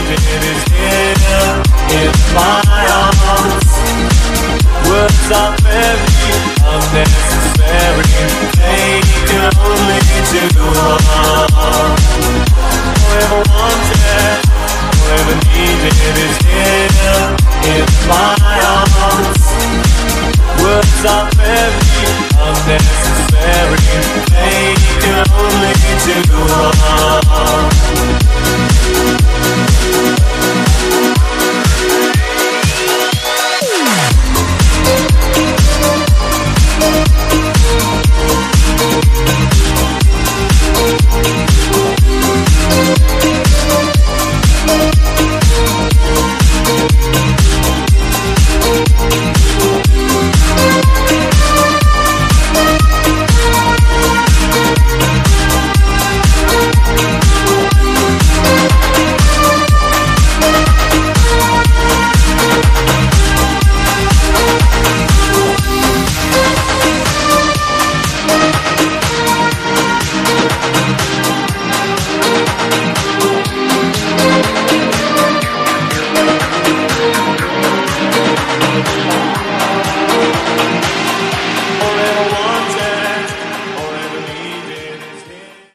needed is here in my arms. Words are very unnecessary, they can only do harm. Whoever wanted, whoever needed is here in my arms. Words are very unnecessary, they can only do